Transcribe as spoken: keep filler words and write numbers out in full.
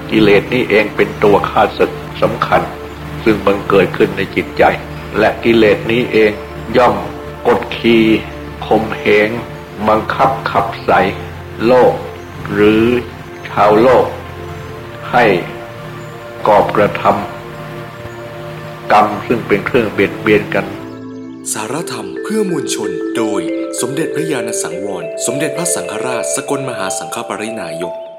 กิเลสนี้เองเป็นตัวข้าศึกสำคัญซึ่งบังเกิดขึ้นในจิตใจและกิเลสนี้เองย่อมกดขี่ข่มเหงบังคับขับไสโลกหรือชาวโลกให้ก่อกระทำกรรมซึ่งเป็นเครื่องเบียดเบียนกันสารธรรมเพื่อมวลชนโดยสมเด็จพระญาณสังวรสมเด็จพระสังฆราชสกลมหาสังฆปรินายก